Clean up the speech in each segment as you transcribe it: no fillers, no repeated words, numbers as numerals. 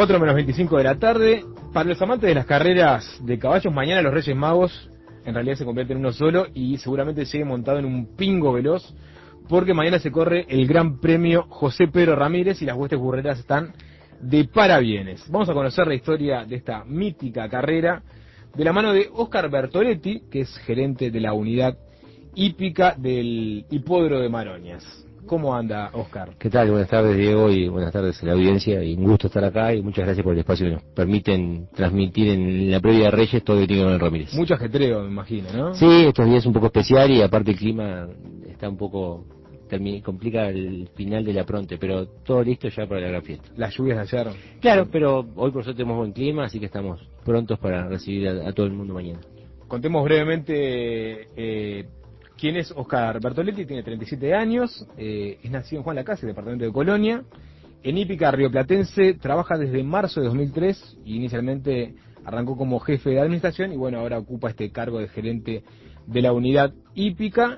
4 menos 25 de la tarde. Para los amantes de las carreras de caballos, mañana los Reyes Magos en realidad se convierten en uno solo y seguramente llegue montado en un pingo veloz, porque mañana se corre el Gran Premio José Pedro Ramírez y las huestes burreras están de parabienes. Vamos a conocer la historia de esta mítica carrera de la mano de Oscar Bertoletti, que es gerente de la unidad hípica del Hipódromo de Maroñas. ¿Cómo anda, Oscar? ¿Qué tal? Buenas tardes, Diego, y buenas tardes a la audiencia, y un gusto estar acá, y muchas gracias por el espacio que nos permiten transmitir en la previa de Reyes todo lo que tiene con el Ramírez. Mucho ajetreo, me imagino, ¿no? Sí, estos días es un poco especial, y aparte el clima está un poco... complica el final de la pronte, pero todo listo ya para la gran fiesta. Las lluvias de ayer. Claro, pero hoy por suerte tenemos buen clima, así que estamos prontos para recibir a todo el mundo mañana. Contemos brevemente quién es Oscar Bertoletti. Tiene 37 años, es nacido en Juan Lacase, departamento de Colonia. En hípica rioplatense, trabaja desde marzo de 2003 y inicialmente arrancó como jefe de administración y bueno, ahora ocupa este cargo de gerente de la unidad hípica.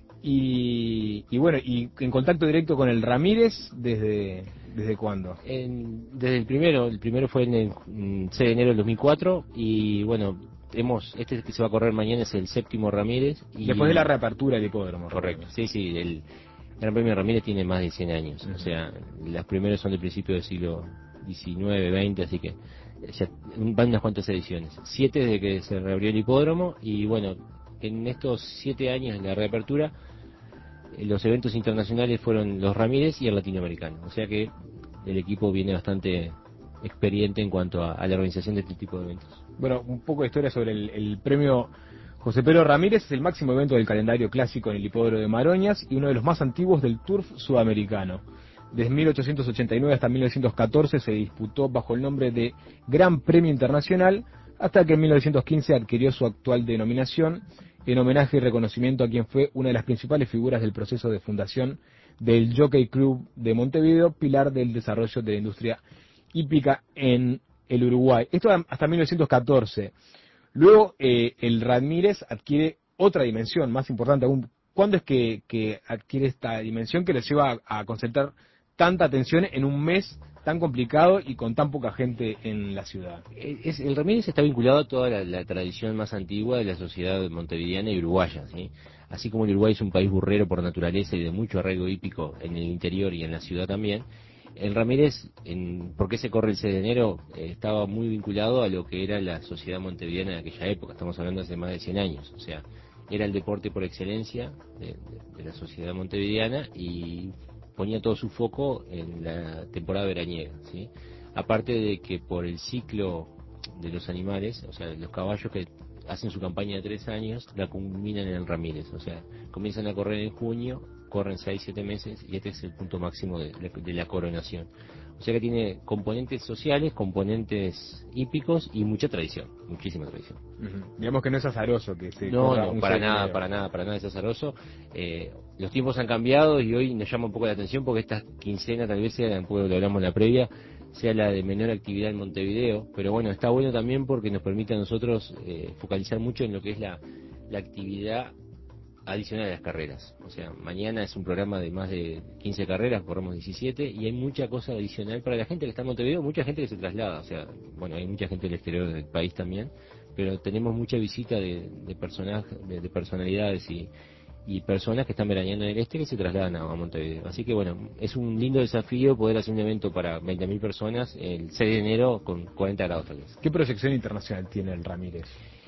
Y bueno, y en contacto directo con el Ramírez, ¿desde cuándo? Desde el primero fue en el 6 de enero del 2004, y bueno, este que se va a correr mañana es el séptimo Ramírez. Y después de la reapertura del hipódromo. Correcto, sí, el Gran Premio Ramírez tiene más de 100 años, o sea, las primeras son del principio del siglo XIX, XX, así que ya van unas cuantas ediciones. 7 desde que se reabrió el hipódromo, y bueno, en estos 7 años de la reapertura, los eventos internacionales fueron los Ramírez y el latinoamericano, o sea que el equipo viene bastante experiente en cuanto a la organización de este tipo de eventos. Bueno, un poco de historia sobre el premio José Pedro Ramírez. Es el máximo evento del calendario clásico en el hipódromo de Maroñas y uno de los más antiguos del turf sudamericano. Desde 1889 hasta 1914 se disputó bajo el nombre de Gran Premio Internacional, hasta que en 1915 adquirió su actual denominación en homenaje y reconocimiento a quien fue una de las principales figuras del proceso de fundación del Jockey Club de Montevideo, pilar del desarrollo de la industria hípica en el Uruguay. Esto hasta 1914. Luego el Ramírez adquiere otra dimensión más importante aún. ¿Cuándo es que adquiere esta dimensión que le lleva a concentrar tanta atención en un mes tan complicado y con tan poca gente en la ciudad? El Ramírez está vinculado a toda la tradición más antigua de la sociedad montevideana y uruguaya, ¿sí? Así como el Uruguay es un país burrero por naturaleza y de mucho arraigo hípico en el interior y en la ciudad también, el Ramírez, ¿por qué se corre el 6 de enero? Estaba muy vinculado a lo que era la sociedad montevideana de aquella época, estamos hablando hace más de 100 años, o sea, era el deporte por excelencia de la sociedad montevideana, y ponía todo su foco en la temporada veraniega, ¿sí? Aparte de que por el ciclo de los animales, o sea, los caballos que hacen su campaña de 3 años, la culminan en el Ramírez, o sea, comienzan a correr en junio, corren 6-7 meses, y este es el punto máximo de la coronación. O sea que tiene componentes sociales, componentes hípicos y mucha tradición, muchísima tradición. Digamos que no es azaroso que se No, corra no, un para 6 de nada, enero. para nada es azaroso. Los tiempos han cambiado y hoy nos llama un poco la atención porque esta quincena tal vez sea, un poco lo hablamos en la previa, sea la de menor actividad en Montevideo, pero bueno, está bueno también porque nos permite a nosotros focalizar mucho en lo que es la actividad adicional a las carreras. O sea, mañana es un programa de más de 15 carreras, corremos 17, y hay mucha cosa adicional para la gente que está en Montevideo, mucha gente que se traslada, o sea, bueno, hay mucha gente del exterior del país también, pero tenemos mucha visita de personajes, de personalidades y personas que están veraneando en el este que se trasladan a Montevideo. Así que bueno, es un lindo desafío poder hacer un evento para 20.000 personas el 6 de enero con 40 grados tal vez. ¿Qué proyección internacional tiene el Ramírez?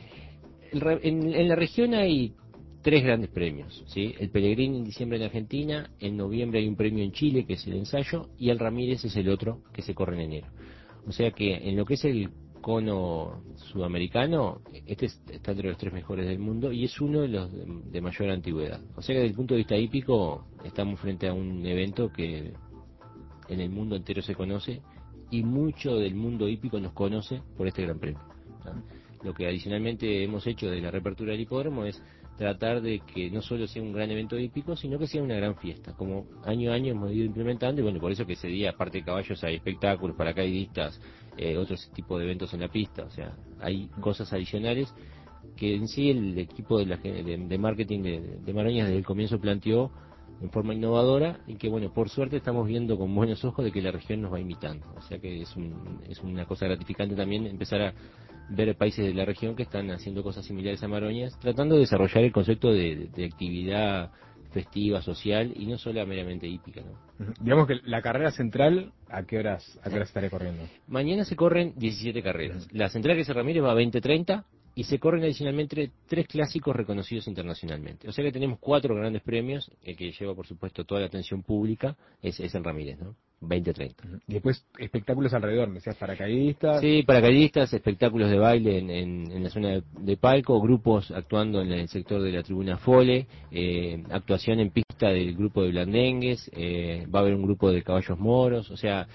En la región hay 3 grandes premios, ¿sí? El Pellegrini en diciembre en Argentina, en noviembre hay un premio en Chile que es el ensayo, y el Ramírez es el otro que se corre en enero. O sea que en lo que es el cono sudamericano, este está entre los 3 mejores del mundo y es uno de los de mayor antigüedad. O sea que desde el punto de vista hípico estamos frente a un evento que en el mundo entero se conoce, y mucho del mundo hípico nos conoce por este gran premio, ¿no? Lo que adicionalmente hemos hecho de la reapertura del hipódromo es tratar de que no solo sea un gran evento hípico, sino que sea una gran fiesta, como año a año hemos ido implementando, y bueno, por eso que ese día, aparte de caballos, hay espectáculos, paracaidistas, otros tipos de eventos en la pista, o sea, hay cosas adicionales que en sí el equipo de marketing de Maroñas desde el comienzo planteó en forma innovadora y que, bueno, por suerte estamos viendo con buenos ojos de que la región nos va imitando. O sea que es una cosa gratificante también empezar a ver países de la región que están haciendo cosas similares a Maroñas, tratando de desarrollar el concepto de actividad festiva, social y no solo meramente hípica, ¿no? Digamos que la carrera central, ¿a qué horas estaré corriendo? Mañana se corren 17 carreras. La central que es Ramírez va a 20-30 y se corren adicionalmente 3 clásicos reconocidos internacionalmente. O sea que tenemos 4 grandes premios, el que lleva por supuesto toda la atención pública es en Ramírez, ¿no? 20-30. Y después espectáculos alrededor, me decías paracaidistas. Sí, paracaidistas, espectáculos de baile en la zona de palco, grupos actuando en el sector de la tribuna Fole, actuación en pista del grupo de blandengues, va a haber un grupo de caballos moros, o sea,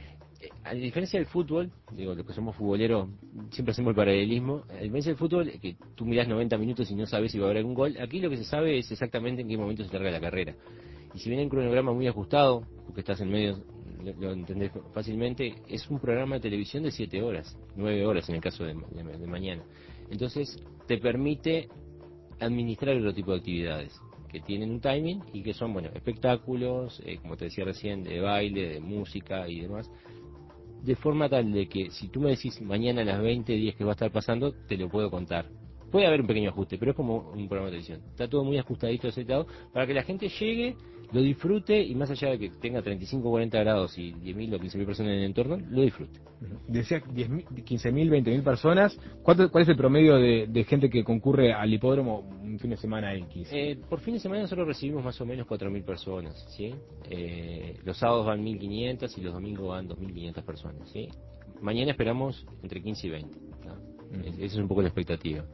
a diferencia del fútbol, digo, los que somos futboleros siempre hacemos el paralelismo, a diferencia del fútbol, que tú mirás 90 minutos y no sabes si va a haber algún gol, aquí lo que se sabe es exactamente en qué momento se larga la carrera. Y si viene un cronograma muy ajustado, porque estás en medio, lo entendés fácilmente, es un programa de televisión de 7 horas, 9 horas en el caso de mañana. Entonces, te permite administrar otro tipo de actividades que tienen un timing y que son, bueno, espectáculos, como te decía recién, de baile, de música y demás, de forma tal de que si tú me decís mañana a las 20:10 que va a estar pasando, te lo puedo contar. Puede haber un pequeño ajuste, pero es como un programa de televisión. Está todo muy ajustadito, aceptado, para que la gente llegue, lo disfrute y más allá de que tenga 35 o 40 grados y 10.000 o 15.000 personas en el entorno, lo disfrute. Decía 15.000, 20.000 personas. ¿Cuál es el promedio de gente que concurre al hipódromo un fin de semana X? Por fin de semana nosotros recibimos más o menos 4.000 personas, ¿sí? Los sábados van 1.500 y los domingos van 2.500 personas, ¿sí? Mañana esperamos entre 15 y 20, ¿no? Esa es un poco la expectativa.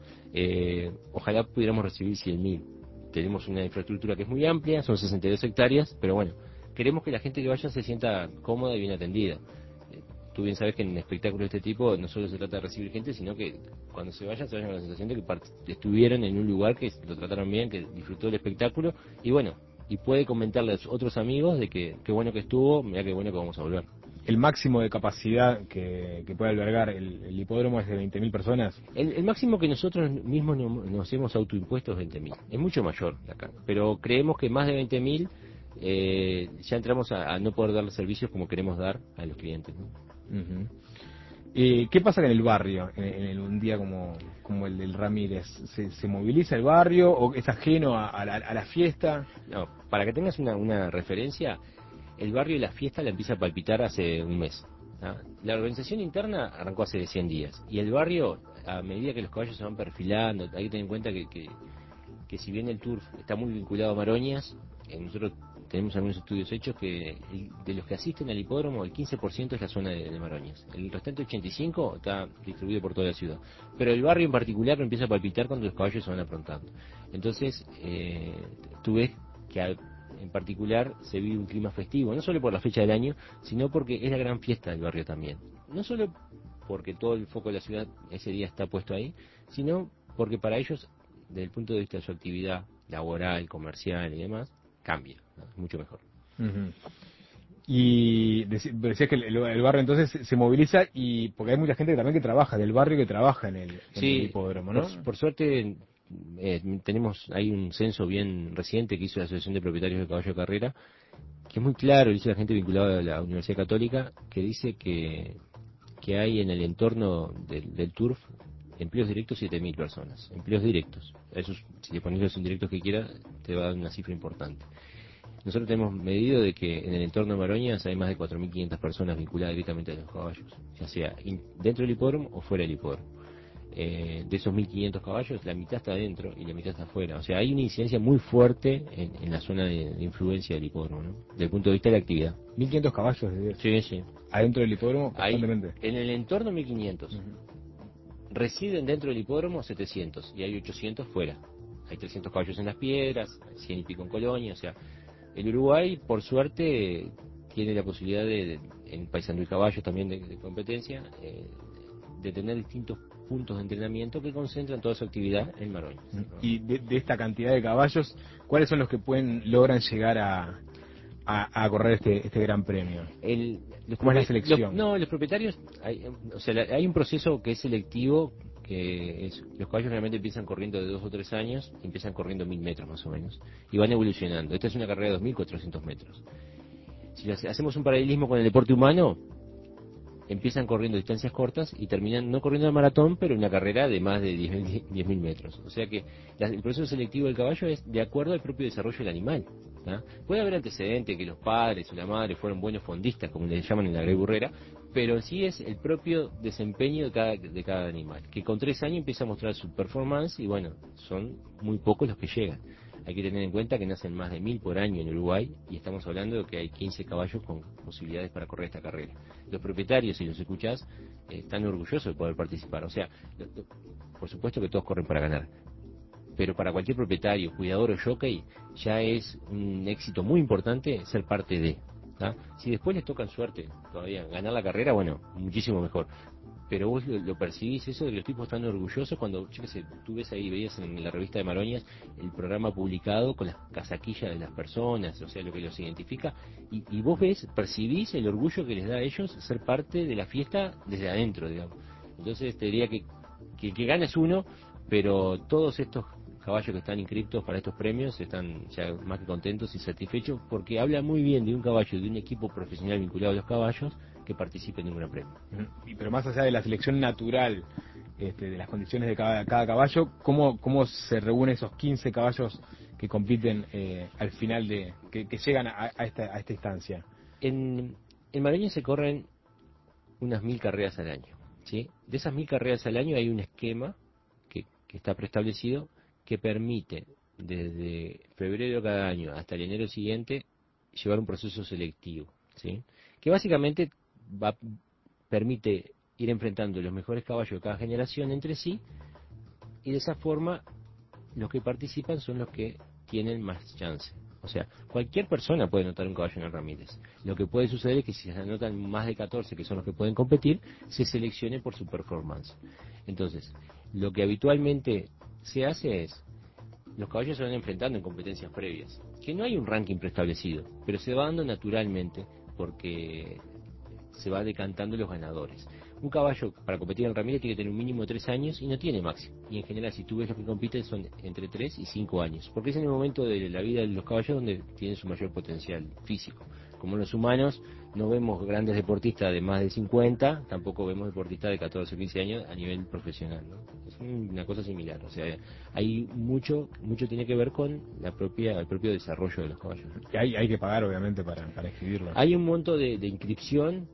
Ojalá pudiéramos recibir 100.000. Tenemos una infraestructura que es muy amplia, son 62 hectáreas, pero bueno, queremos que la gente que vaya se sienta cómoda y bien atendida. Tú bien sabes que en espectáculos de este tipo no solo se trata de recibir gente, sino que cuando se vayan con la sensación de que estuvieron en un lugar que lo trataron bien, que disfrutó del espectáculo, y bueno, y puede comentarle a otros amigos de que qué bueno que estuvo, mira qué bueno que vamos a volver. ¿El máximo de capacidad que puede albergar el hipódromo es de 20.000 personas? El máximo que nosotros mismos nos hemos autoimpuesto es 20.000. Es mucho mayor acá, pero creemos que más de 20.000 ya entramos a no poder dar servicios como queremos dar a los clientes, ¿no? Uh-huh. ¿Qué pasa en el barrio en un día como el del Ramírez? ¿Se moviliza el barrio o es ajeno a la fiesta? No, para que tengas una referencia, el barrio y la fiesta la empieza a palpitar hace un mes. ¿Ah? La organización interna arrancó hace 100 días y el barrio, a medida que los caballos se van perfilando, hay que tener en cuenta que si bien el turf está muy vinculado a Maroñas, nosotros tenemos algunos estudios hechos que de los que asisten al hipódromo, el 15% es la zona de Maroñas. El restante 85% está distribuido por toda la ciudad. Pero el barrio en particular empieza a palpitar cuando los caballos se van aprontando. Entonces, tú ves que en particular se vive un clima festivo, no solo por la fecha del año, sino porque es la gran fiesta del barrio también. No solo porque todo el foco de la ciudad ese día está puesto ahí, sino porque para ellos, desde el punto de vista de su actividad laboral, comercial y demás, cambia, ¿no? Es mucho mejor. Uh-huh. Y decías que el barrio entonces se moviliza y porque hay mucha gente también que trabaja, del barrio que trabaja en el hipódromo, ¿no? Por suerte hay un censo bien reciente que hizo la Asociación de Propietarios de Caballo de Carrera, que es muy claro, dice la gente vinculada a la Universidad Católica, que dice que hay en el entorno del turf empleos directos 7.000 personas, empleos directos. Esos, si le pones los indirectos que quieras, te va a dar una cifra importante. Nosotros tenemos medido de que en el entorno de Maroñas hay más de 4.500 personas vinculadas directamente a los caballos, ya sea dentro del hipódromo o fuera del hipódromo. De esos 1.500 caballos, la mitad está dentro y la mitad está afuera. O sea, hay una incidencia muy fuerte en la zona de influencia del hipódromo, ¿no? Desde el punto de vista de la actividad. 1.500 caballos Sí, sí. adentro del hipódromo Hay, constantemente. en el entorno 1.500. Uh-huh. Residen dentro del hipódromo 700 y hay 800 fuera. Hay 300 caballos en las piedras, 100 y pico en Colonia. O sea, el Uruguay, por suerte, tiene la posibilidad en Paysandú y Caballos también de competencia, de tener distintos puntos de entrenamiento que concentran toda su actividad en Maroñas, ¿no? Y de esta cantidad de caballos, ¿cuáles son los que logran llegar a correr este gran premio? ¿Cómo es la selección? Los propietarios, hay un proceso que es selectivo, los caballos realmente empiezan corriendo de 2 o 3 años, empiezan corriendo 1000 metros más o menos, y van evolucionando. Esta es una carrera de 2400 metros. Si hacemos un paralelismo con el deporte humano, empiezan corriendo distancias cortas y terminan no corriendo el maratón, pero una carrera de más de 10.000 metros. O sea que el proceso selectivo del caballo es de acuerdo al propio desarrollo del animal. ¿Ah? Puede haber antecedentes que los padres o la madre fueron buenos fondistas, como les llaman en la Grey Burrera, pero sí es el propio desempeño de cada animal, que con 3 años empieza a mostrar su performance y bueno, son muy pocos los que llegan. Hay que tener en cuenta que nacen más de 1000 por año en Uruguay y estamos hablando de que hay 15 caballos con posibilidades para correr esta carrera. Los propietarios, si los escuchás, están orgullosos de poder participar. O sea, por supuesto que todos corren para ganar, pero para cualquier propietario, cuidador o jockey, ya es un éxito muy importante ser parte de. ¿Tá? Si después les toca en suerte todavía ganar la carrera, bueno, muchísimo mejor. Pero vos lo percibís eso de que los tipos están orgullosos cuando, yo qué sé, tú ves ahí, veías en la revista de Maroñas el programa publicado con las casaquillas de las personas, o sea, lo que los identifica, y vos ves, percibís el orgullo que les da a ellos ser parte de la fiesta desde adentro, digamos. Entonces te diría que el que gana es uno, pero todos estos caballos que están inscritos para estos premios están ya más que contentos y satisfechos porque habla muy bien de un caballo, de un equipo profesional vinculado a los caballos que participe en un gran premio. Pero más allá de la selección natural, de las condiciones de cada caballo, ¿cómo se reúnen esos 15 caballos que compiten al final que llegan a esta instancia? En Maroña se corren unas 1000 carreras al año, ¿sí? De esas 1000 carreras al año hay un esquema que está preestablecido que permite desde febrero de cada año hasta el enero siguiente llevar un proceso selectivo, ¿sí? Que básicamente permite ir enfrentando los mejores caballos de cada generación entre sí y de esa forma los que participan son los que tienen más chance. O sea, cualquier persona puede anotar un caballo en el Ramírez. Lo que puede suceder es que si se anotan más de 14, que son los que pueden competir, se seleccione por su performance. Entonces, lo que habitualmente se hace es, los caballos se van enfrentando en competencias previas, que no hay un ranking preestablecido, pero se va dando naturalmente porque se va decantando los ganadores. Un caballo para competir en Ramírez tiene que tener un mínimo de 3 años y no tiene máximo. Y en general, si tú ves los que compiten, son entre 3 y 5 años. Porque es en el momento de la vida de los caballos donde tienen su mayor potencial físico. Como los humanos, no vemos grandes deportistas de más de 50, tampoco vemos deportistas de 14 o 15 años a nivel profesional, ¿no? Es una cosa similar. O sea, hay mucho tiene que ver con el propio desarrollo de los caballos, ¿no? Y hay que pagar, obviamente, para inscribirlo. Hay un monto de inscripción,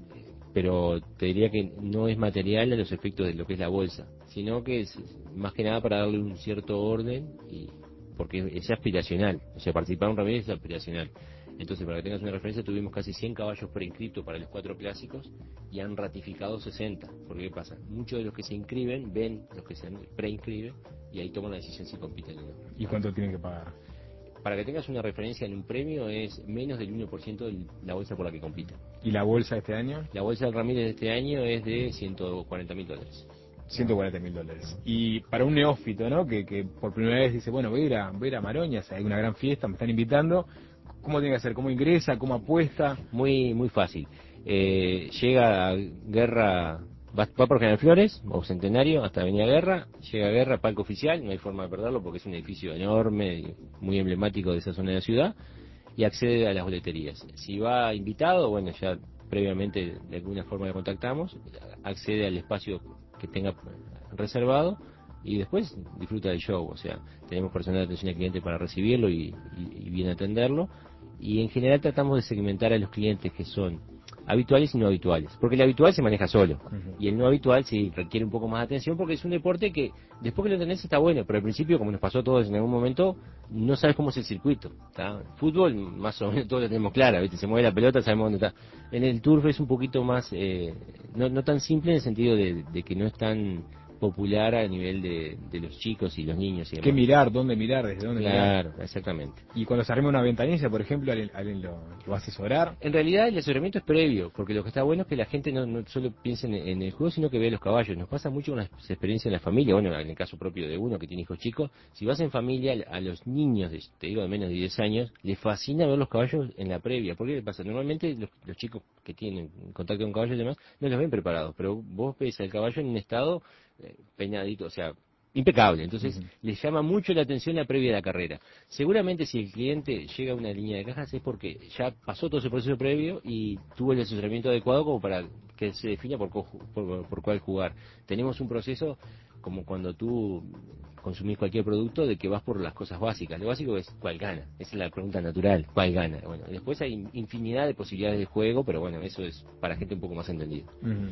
pero te diría que no es material a los efectos de lo que es la bolsa, sino que es más que nada para darle un cierto orden, y porque es aspiracional, o sea, participar en un Ramírez es aspiracional. Entonces, para que tengas una referencia, tuvimos casi 100 caballos preinscritos para los 4 clásicos y han ratificado 60. Porque ¿qué pasa? Muchos de los que se inscriben ven los que se preinscriben y ahí toman la decisión si compiten o no. ¿Y cuánto tienen que pagar? Para que tengas una referencia en un premio es menos del 1% de la bolsa por la que compiten. ¿Y la bolsa este año? La bolsa del Ramírez de este año es de $140.000. $140.000. Y para un neófito, ¿no? Que por primera vez dice, bueno, voy a ir a Maroñas, hay una gran fiesta, me están invitando. ¿Cómo tiene que hacer? ¿Cómo ingresa? ¿Cómo apuesta? Muy fácil. Llega a Guerra, va por General Flores o Centenario hasta Avenida Guerra, llega a Guerra, palco oficial, no hay forma de perderlo porque es un edificio enorme, muy emblemático de esa zona de la ciudad, y accede a las boleterías. Si va invitado, bueno, ya previamente de alguna forma le contactamos, accede al espacio que tenga reservado y después disfruta del show. O sea, tenemos personal de atención al cliente para recibirlo y bien atenderlo, y en general tratamos de segmentar a los clientes que son habituales y no habituales, porque el habitual se maneja solo, y el no habitual sí requiere un poco más de atención porque es un deporte que después que lo entendés está bueno, pero al principio, como nos pasó a todos en algún momento, no sabes cómo es el circuito. ¿Tá? Fútbol, más o menos todos lo tenemos claro, ¿viste? Se mueve la pelota, sabemos dónde está. En el turf es un poquito más, no tan simple en el sentido de que no es tan popular a nivel de los chicos y los niños y demás. ¿Qué mirar? ¿Dónde mirar? ¿Desde dónde mirar? Claro, exactamente. Y cuando se arma una ventanilla, por ejemplo, ¿alguien lo va a asesorar? En realidad el asesoramiento es previo, porque lo que está bueno es que la gente no solo piense en el juego, sino que vea los caballos. Nos pasa mucho una experiencia en la familia, bueno, en el caso propio de uno que tiene hijos chicos, si vas en familia, a los niños, te digo, de menos de 10 años, les fascina ver los caballos en la previa. ¿Por qué pasa? Normalmente los chicos que tienen contacto con caballos y demás, no los ven preparados, pero vos ves al caballo en un estado peinadito, o sea, impecable. Entonces, les llama mucho la atención la previa de la carrera. Seguramente si el cliente llega a una línea de cajas es porque ya pasó todo ese proceso previo y tuvo el asesoramiento adecuado como para que se defina por cuál jugar. Tenemos un proceso como cuando tú consumís cualquier producto, de que vas por las cosas básicas. Lo básico es cuál gana. Esa es la pregunta natural, cuál gana. Bueno, después hay infinidad de posibilidades de juego, pero bueno, eso es para gente un poco más entendida.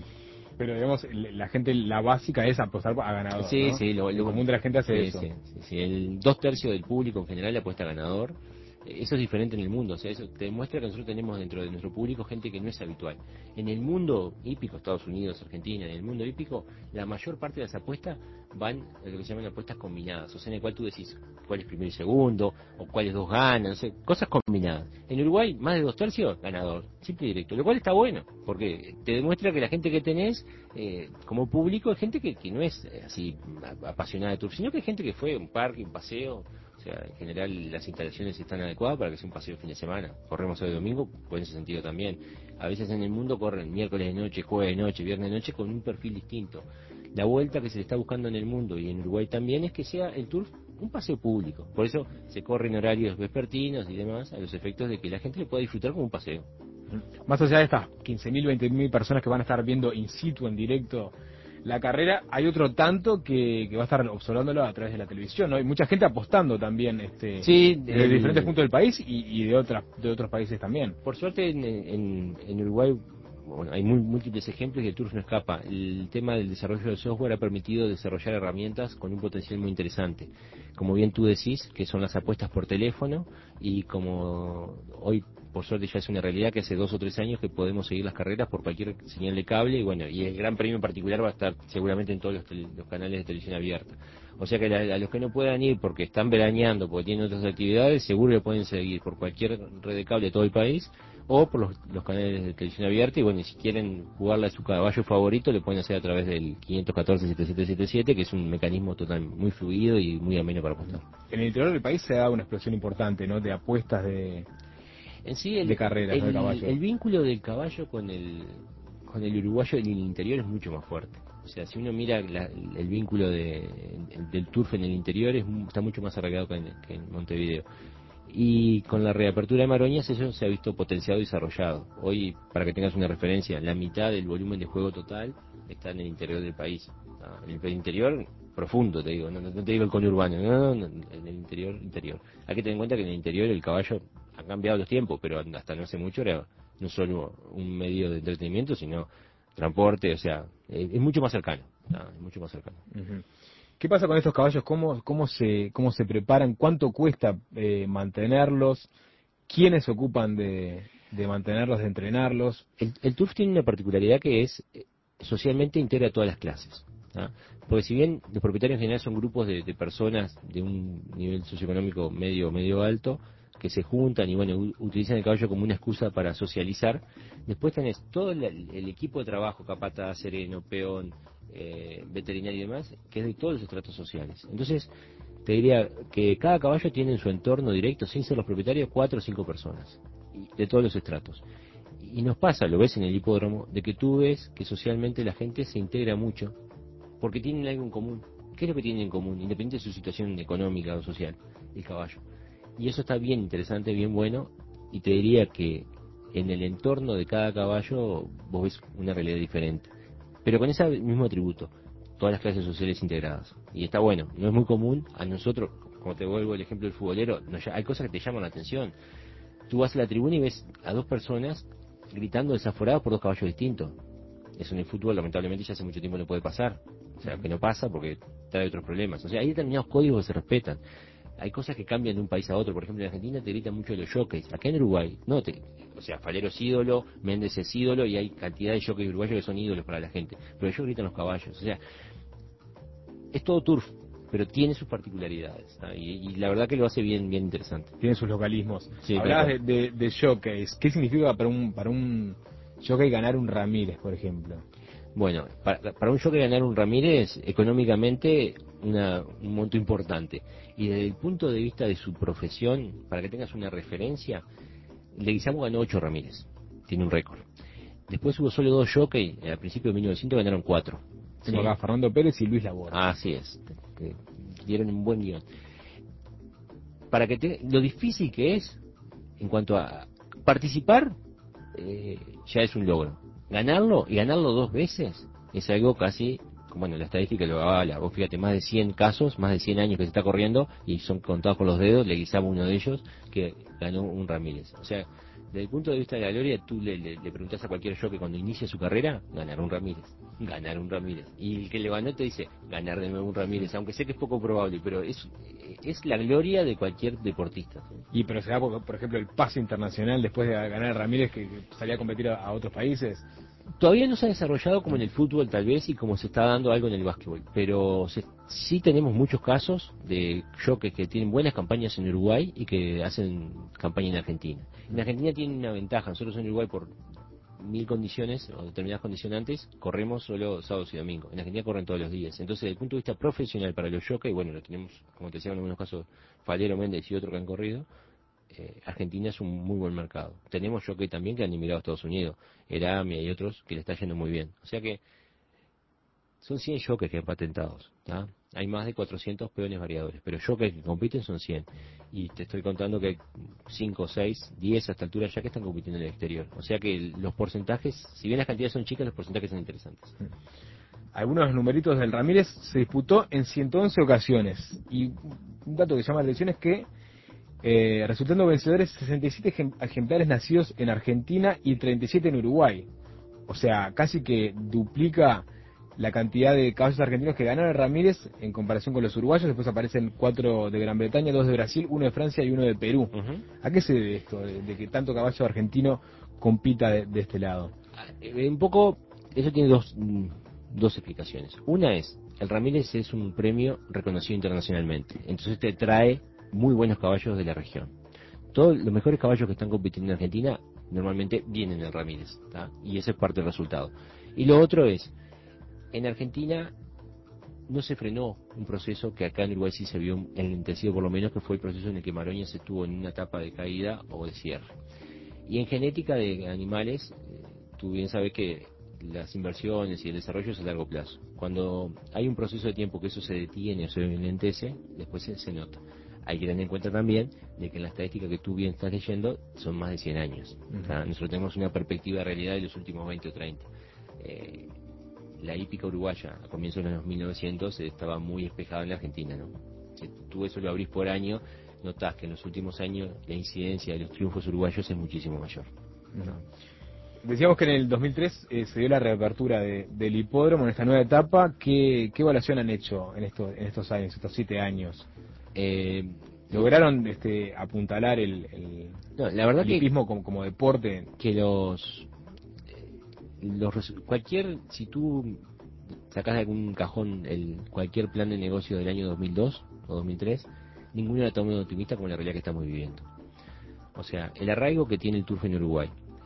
Pero digamos, la gente, la básica es apostar a ganador, Sí, ¿no? sí, El común de la gente hace sí, eso. sí. El 2/3 del público en general le apuesta a ganador. Eso es diferente en el mundo, o sea, eso te demuestra que nosotros tenemos dentro de nuestro público gente que no es habitual. En el mundo hípico, Estados Unidos, Argentina, en el mundo hípico, la mayor parte de las apuestas van a lo que se llaman apuestas combinadas, o sea, en el cual tú decís cuál es primero y segundo, o cuáles dos ganan, no sé, cosas combinadas. En Uruguay, más de 2/3 ganador, simple y directo, lo cual está bueno, porque te demuestra que la gente que tenés como público es gente que no es así apasionada de turf, sino que es gente que fue a un parque, un paseo. O sea, en general las instalaciones están adecuadas para que sea un paseo de fin de semana. Corremos hoy domingo, pues en ese sentido también. A veces en el mundo corren miércoles de noche, jueves de noche, viernes de noche con un perfil distinto. La vuelta que se le está buscando en el mundo y en Uruguay también es que sea el turf un paseo público. Por eso se corre en horarios vespertinos y demás, a los efectos de que la gente lo pueda disfrutar como un paseo. Más allá de estas 15.000, 20.000 personas que van a estar viendo in situ, en directo, la carrera, hay otro tanto que va a estar observándolo a través de la televisión, ¿no? Hay mucha gente apostando también Sí, desde diferentes puntos del país y de otros países también. por suerte en Uruguay, bueno, hay múltiples ejemplos y el turf no escapa. El tema del desarrollo del software ha permitido desarrollar herramientas con un potencial muy interesante. Como bien tú decís, que son las apuestas por teléfono, y como hoy por suerte ya es una realidad, que hace 2 o 3 años que podemos seguir las carreras por cualquier señal de cable, y bueno, y el Gran Premio en particular va a estar seguramente en todos los canales de televisión abierta. O sea que a los que no puedan ir porque están veraneando, porque tienen otras actividades, seguro lo pueden seguir por cualquier red de cable de todo el país, o por los canales de televisión abierta. Y bueno, y si quieren jugarle a su caballo favorito, lo pueden hacer a través del 514-7777, que es un mecanismo total muy fluido y muy ameno para apostar. En el interior del país se da una explosión importante, ¿no? De apuestas En sí, de carreras, ¿no? De caballos. el vínculo del caballo con el uruguayo en el interior es mucho más fuerte. O sea, si uno mira el vínculo del turf en el interior, está mucho más arraigado que en Montevideo. Y con la reapertura de Maroñas eso se ha visto potenciado y desarrollado. Hoy, para que tengas una referencia, la mitad del volumen de juego total está en el interior del país. En el interior profundo, te digo, no te digo el conurbano, no, en el interior. Hay que tener en cuenta que en el interior el caballo ha cambiado los tiempos, pero hasta no hace mucho era no solo un medio de entretenimiento, sino transporte, o sea, es mucho más cercano. Es mucho más cercano. ¿Qué pasa con estos caballos? ¿Cómo se preparan? ¿Cuánto cuesta mantenerlos? ¿Quiénes se ocupan de mantenerlos, de entrenarlos? El turf tiene una particularidad que es socialmente integra a todas las clases. ¿Ah? Porque si bien los propietarios en general son grupos de personas de un nivel socioeconómico medio alto, que se juntan y bueno, utilizan el caballo como una excusa para socializar, después tenés todo el equipo de trabajo, capataz, sereno, peón, veterinario y demás, que es de todos los estratos sociales. Entonces, te diría que cada caballo tiene en su entorno directo, sin ser los propietarios, 4 o 5 personas, de todos los estratos. Y nos pasa, lo ves en el hipódromo, de que tú ves que socialmente la gente se integra mucho porque tienen algo en común. ¿Qué es lo que tienen en común, independiente de su situación económica o social? El caballo. Y eso está bien interesante, bien bueno, y te diría que en el entorno de cada caballo vos ves una realidad diferente, pero con ese mismo atributo, todas las clases sociales integradas. Y está bueno, no es muy común a nosotros, como te vuelvo el ejemplo del futbolero, hay cosas que te llaman la atención. Tú vas a la tribuna y ves a dos personas gritando desaforados por dos caballos distintos. Eso en el fútbol lamentablemente ya hace mucho tiempo no puede pasar. O sea, que no pasa porque trae otros problemas. O sea, hay determinados códigos que se respetan. Hay cosas que cambian de un país a otro. Por ejemplo, en Argentina te gritan mucho los jockeys. Acá en Uruguay, no te... O sea, Falero es ídolo, Méndez es ídolo, y hay cantidad de jockeys uruguayos que son ídolos para la gente. Pero ellos gritan los caballos. O sea, es todo turf, pero tiene sus particularidades. Y la verdad que lo hace bien interesante. Tienen sus localismos. Sí, Hablabas de jockeys. ¿Qué significa para un jockey ganar un Ramírez, por ejemplo? Bueno, para un jockey ganar un Ramírez, económicamente un monto importante. Y desde el punto de vista de su profesión, para que tengas una referencia, Leguizamo ganó 8 Ramírez, tiene un récord. Después hubo solo 2 jockeys, al principio de 1900 ganaron 4. Tengo Sí. acá a Fernando Pérez y Luis Laborde. Así es. Dieron un buen guión. Para que lo difícil que es en cuanto a participar, ya es un logro. Ganarlo y ganarlo 2 veces es algo casi, bueno, la estadística lo avala. Vos fíjate, más de 100 casos, más de 100 años que se está corriendo y son contados con los dedos, le guisaba uno de ellos que ganó un Ramírez. O sea, desde el punto de vista de la gloria, tú le preguntás a cualquier jockey cuando inicia su carrera, ganar un Ramírez, ganar un Ramírez. Y el que le ganó te dice, ganar de nuevo un Ramírez, aunque sé que es poco probable, pero es la gloria de cualquier deportista. ¿Sí? Y pero se da, por ejemplo, el pase internacional después de ganar Ramírez, que salía a competir a otros países. Todavía no se ha desarrollado como en el fútbol tal vez y como se está dando algo en el básquetbol, pero sí tenemos muchos casos de jockeys que tienen buenas campañas en Uruguay y que hacen campaña en Argentina. En Argentina tienen una ventaja, nosotros en Uruguay por 1000 condiciones o determinadas condicionantes corremos solo sábados y domingos. En Argentina corren todos los días. Entonces, desde el punto de vista profesional para los jockeys, bueno, lo tenemos, como te decía en algunos casos, Falero, Méndez y otro que han corrido. Argentina es un muy buen mercado. Tenemos jockey también que han emigrado a Estados Unidos, Eramia y otros que le está yendo muy bien. O sea que son 100 jockeys que han patentados. ¿Tá? Hay más de 400 peones variadores, pero jockeys que compiten son 100. Y te estoy contando que hay 5, 6, 10 a esta altura ya que están compitiendo en el exterior. O sea que los porcentajes, si bien las cantidades son chicas, los porcentajes son interesantes. Algunos numeritos del Ramírez: se disputó en 111 ocasiones. Y un dato que llama la atención es que resultando vencedores 67 ejemplares nacidos en Argentina y 37 en Uruguay. O sea, casi que duplica la cantidad de caballos argentinos que ganaron Ramírez en comparación con los uruguayos. Después aparecen 4 de Gran Bretaña, 2 de Brasil, 1 de Francia y 1 de Perú. ¿A qué se debe esto, de que tanto caballo argentino compita de este lado? Un poco, eso tiene dos explicaciones. Una es, el Ramírez es un premio reconocido internacionalmente, entonces te trae muy buenos caballos de la región. Todos los mejores caballos que están compitiendo en Argentina normalmente vienen del Ramírez, ¿tá? Y ese es parte del resultado. Y lo otro es, en Argentina no se frenó un proceso que acá en Uruguay sí se vio enlentecido por lo menos, que fue el proceso en el que Maroña se estuvo en una etapa de caída o de cierre. Y en genética de animales, tú bien sabes que las inversiones y el desarrollo es a largo plazo. Cuando hay un proceso de tiempo que eso se detiene o se enlentece, después se nota. Hay que tener en cuenta también de que en la estadística que tú bien estás leyendo son más de 100 años. O sea, nosotros tenemos una perspectiva de realidad de los últimos 20 o 30. La hípica uruguaya a comienzos de los 1900 estaba muy espejada en la Argentina, ¿no? Si tú eso lo abrís por año, notás que en los últimos años la incidencia de los triunfos uruguayos es muchísimo mayor, ¿no? Decíamos que en el 2003 se dio la reapertura del hipódromo en esta nueva etapa. ¿Qué evaluación han hecho en estos años, estos 7 años? ¿Lograron apuntalar No, la verdad el hipismo como deporte? Que cualquier, si tú sacás de algún cajón cualquier plan de negocio del año 2002 o 2003, ninguno era tan optimista como la realidad que estamos viviendo. O sea, el arraigo que tiene el turf en Uruguay,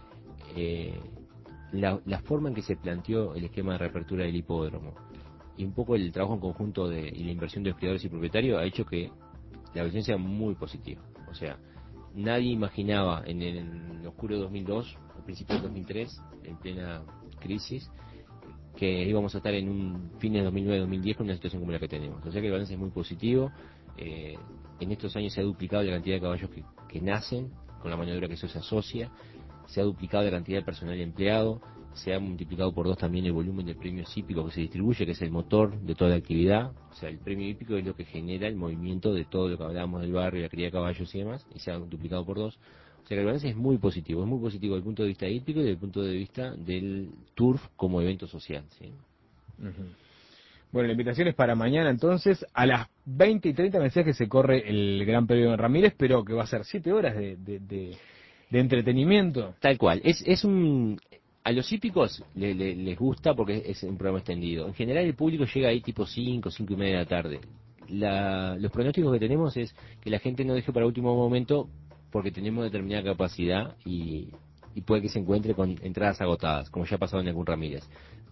la forma en que se planteó el esquema de reapertura del hipódromo y un poco el trabajo en conjunto y la inversión de los criadores y propietarios ha hecho que la versión sea muy positiva. O sea, nadie imaginaba en el oscuro 2002, al principio del 2003, en plena crisis, que íbamos a estar en un fin de 2009-2010 con una situación como la que tenemos. O sea que el balance es muy positivo. En estos años se ha duplicado la cantidad de caballos que nacen, con la mano de obra que eso se asocia, se ha duplicado la cantidad de personal empleado, se ha multiplicado por 2 también el volumen de premios hípicos que se distribuye, que es el motor de toda la actividad. O sea, el premio hípico es lo que genera el movimiento de todo lo que hablábamos del barrio, la cría de caballos y demás, y se ha duplicado por 2. O sea que el balance es muy positivo desde el punto de vista hípico y desde el punto de vista del turf como evento social, ¿sí? Bueno, la invitación es para mañana entonces, a las 20:30 me decías que se corre el Gran Premio de Ramírez, pero que va a ser 7 horas de entretenimiento. Tal cual, a los hípicos les gusta porque es un programa extendido. En general el público llega ahí tipo 5, 5:30 de la tarde. Los pronósticos que tenemos es que la gente no deje para último momento porque tenemos determinada capacidad y puede que se encuentre con entradas agotadas, como ya ha pasado en algún Ramírez.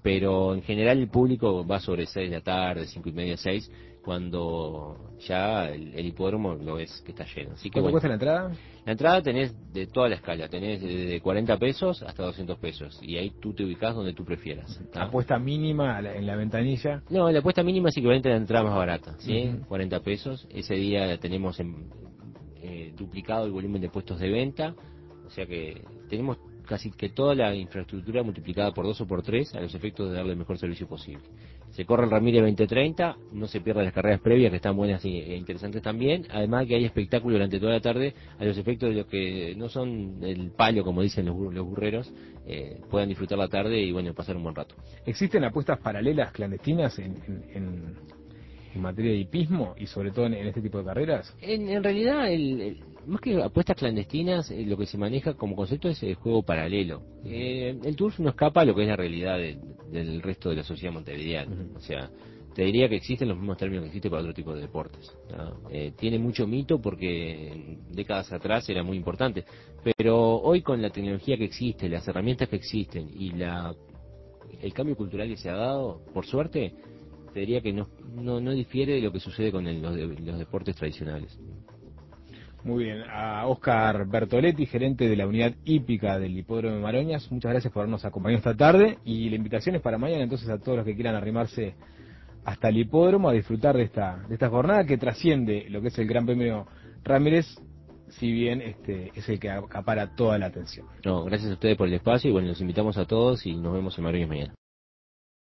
pero en general el público va sobre 6 de la tarde, 5:30, 6, cuando ya el hipódromo lo ves que está lleno. Así que ¿Cuánto bueno, cuesta la entrada? la entrada tenés de toda la escala, tenés de 40 pesos hasta 200 pesos, y ahí tú te ubicás donde tú prefieras. ¿Tá? Apuesta mínima en la ventanilla. No, la apuesta mínima es equivalente a la entrada más barata, ¿sí? Ujú. 40 pesos. Ese día tenemos duplicado el volumen de puestos de venta, o sea que tenemos casi que toda la infraestructura multiplicada por 2 o por 3 a los efectos de darle el mejor servicio posible. Se corre el Ramírez 2030, no se pierdan las carreras previas que están buenas e interesantes también, además que hay espectáculo durante toda la tarde a los efectos de los que no son el palo, como dicen los burreros, puedan disfrutar la tarde y bueno, pasar un buen rato. ¿Existen apuestas paralelas clandestinas en materia de hipismo y sobre todo en este tipo de carreras? En realidad, más que apuestas clandestinas, lo que se maneja como concepto es el juego paralelo. El turf no escapa a lo que es la realidad del resto de la sociedad montevideana. Ujú. O sea, te diría que existen los mismos términos que existen para otro tipo de deportes, ¿no? Tiene mucho mito porque décadas atrás era muy importante, pero hoy con la tecnología que existe, las herramientas que existen y el cambio cultural que se ha dado, por suerte, te diría que no difiere de lo que sucede con los deportes tradicionales. Muy bien, a Oscar Bertoletti, gerente de la unidad hípica del Hipódromo de Maroñas, muchas gracias por habernos acompañado esta tarde y la invitación es para mañana entonces a todos los que quieran arrimarse hasta el hipódromo a disfrutar de esta jornada que trasciende lo que es el Gran Premio Ramírez, si bien es el que acapara toda la atención. No, gracias a ustedes por el espacio y bueno, los invitamos a todos y nos vemos en Maroñas mañana.